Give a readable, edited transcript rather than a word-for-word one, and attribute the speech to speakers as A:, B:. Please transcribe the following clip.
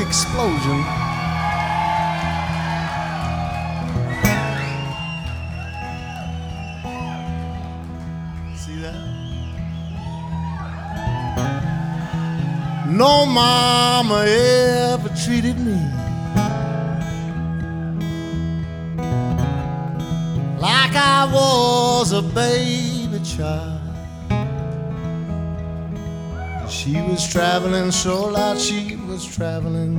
A: explosion. See that? No mama ever treated me like I was a baby child. She was traveling so loud, she was traveling